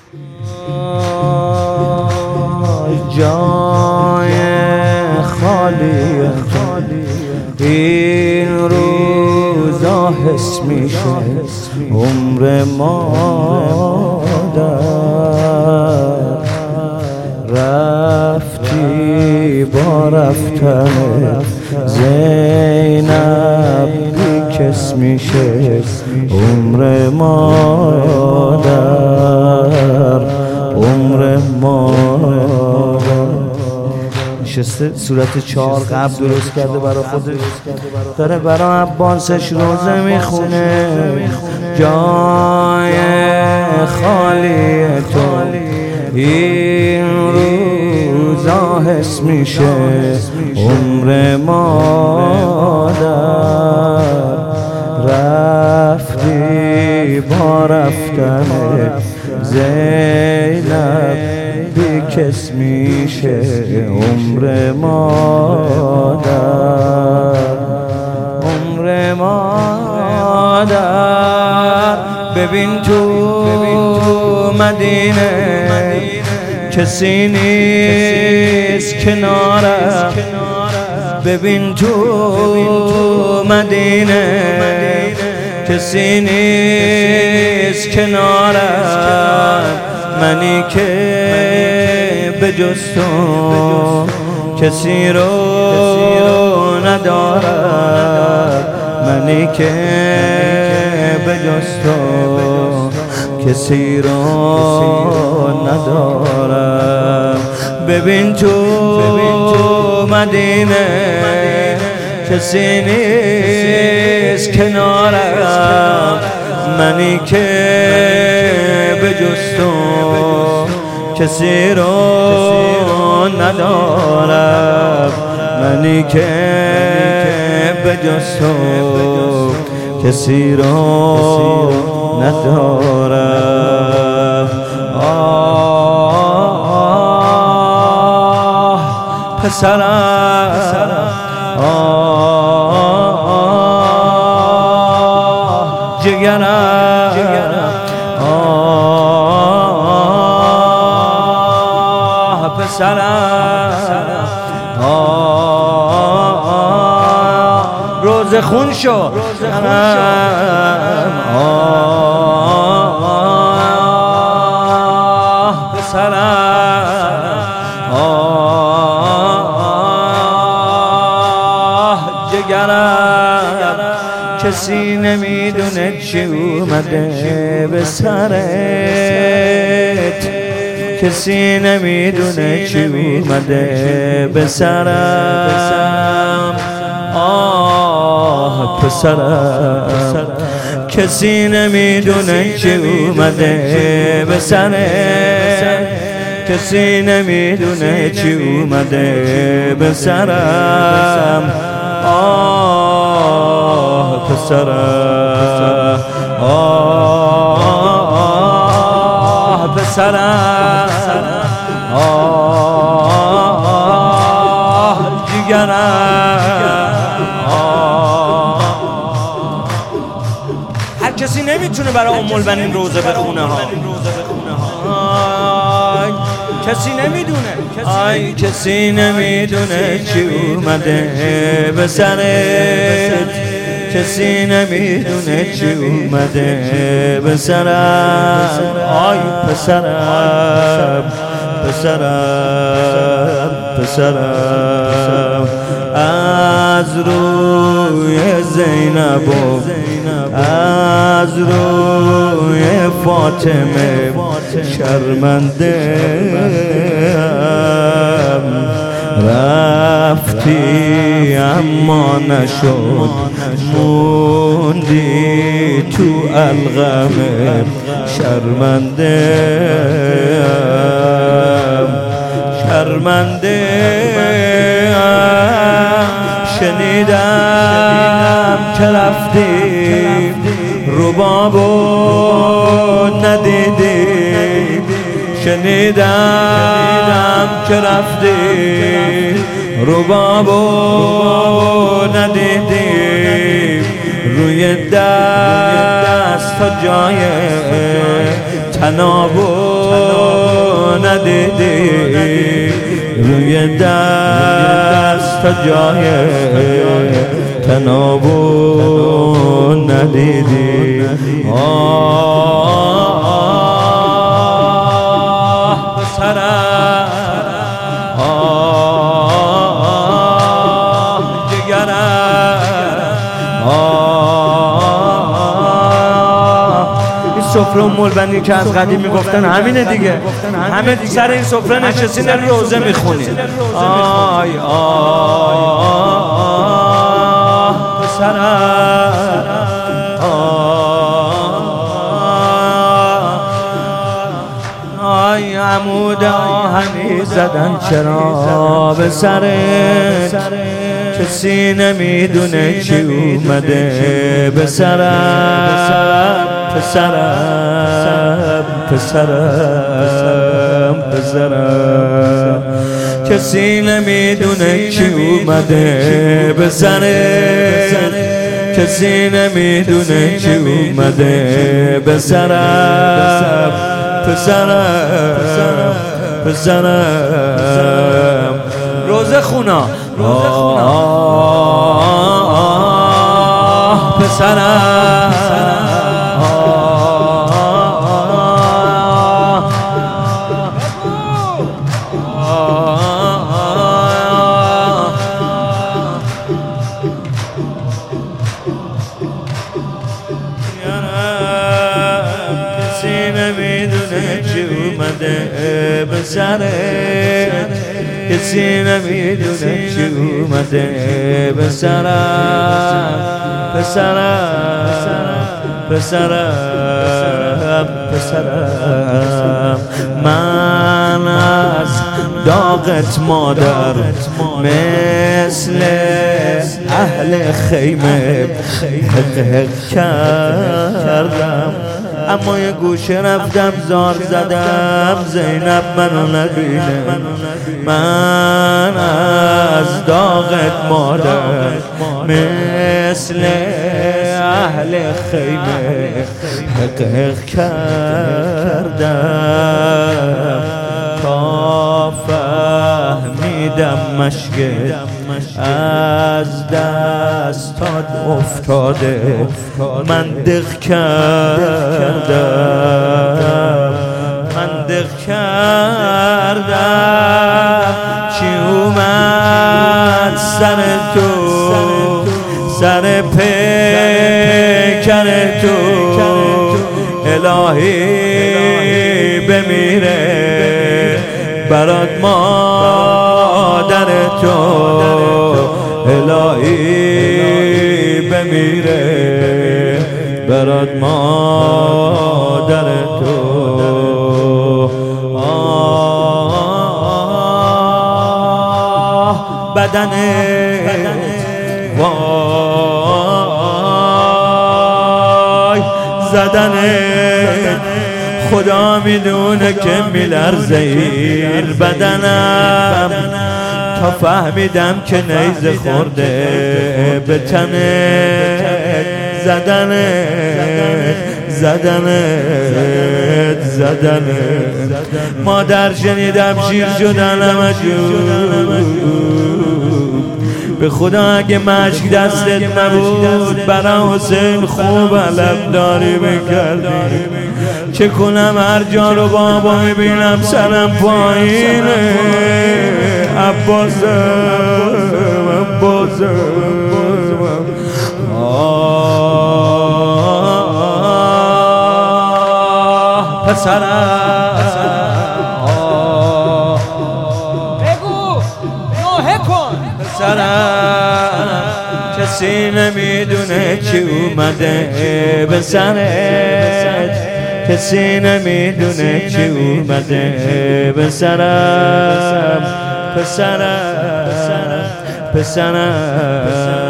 جای خالی این روزا حس میشه عمر مادر. رفتی با رفتن زینب بی کس میشه عمر مادر، عمر مادر. نشسته صورت 4 قبل درست کرده برای خودش، داره برای عباسش روزه میخونه. جای خالی تو این روزا حس میشه عمر مادر. رفتی با رفتن زینب بی کس میشه عمر مادر، عمر مادر. ببین تو مدینه کسی نیست کنارم، ببین تو مدینه کسی نیست کنارم. منی که به جز تو کسی رو ندارم، منی که به جز تو کسی رو ندارم. ببین تو مدینه کسی نیست کنارم، منی که به جز تو کسی رو ندارم، منی که به جز تو کسی رو ندارم. آه پسرم، آه جگرم، آه پسرم، آه روز خون شو آه پسرم، آه جگرم. کسی نمیدونه چی اومده به سرت، کسی نمیدونه چی اومده به سرم. آه پسرم، کسی نمیدونه چی اومده به سرم، کسی نمیدونه چی اومده به سرم. آه پسرم، آه پسرم، آه جگرم. هر کسی نمیتونه برای ام البنین روزه بخونه ها، کسی نمیدونه، آی کسی نمیدونه چی اومده به سرت، کسی نمیدونه چی اومده به سرم. آی پسرم، پسرم، پسرم. از روی زینب و از روی فاطمه شرمنده رفتی اما نشد، موندی تو الغم شرمنده، شرمنده. شنیدم که رفتی ربابو ندیدی، شنیدم که رفتی ربابو ندیدی. روی دست تا جای تنابو ندیدی روی دست تا جای تنابو ندیدی سرم سفره و مولبندی که از قدیم میگفتن همینه دیگه. همه سر این سفره نشستین روزه میخونین. آی پسرم آی عمود آهنی زدن چرا به سرت کسی نمیدونه چی اومده به سرم پسرم کسی نمیدونه چی اومده به سرت کسی نمیدونه چی اومده به سرم پسرم روزه خونا پسرم کسی نمیدونه چی اومده به سرت کسی نمیدونه چی اومده به سرم پسرم من از داغت مادر مثل اهل خیمه حق کردم اما یه گوشه رفتم زار زدم زینب منو نبینه من از داغت مادر مثل اهل خیمه حق کردم تا فهمیدم مشکل از دستات افتاده من دق کردم چی اومد سر تو سر پیکر تو الهی بمیره برات مادر تو الهی بمیره برات مادر تو بدن وای زدن خدا میدونه که میلرزه این بدنم تا فهمیدم که نیزه خورده به تنت زدنت مادر شنیدم شیر شدنم به خدا اگه مشک دستت نبود برا حسین خوب علم داری بکردی چه کنم هر جا رو بابا میبینم سرم پایینه عباسم پسرم بگو نوحه کن پسرم کسی نمیدونه چی اومده به سرت کسی نمیدونه چی اومده به سرم پسرم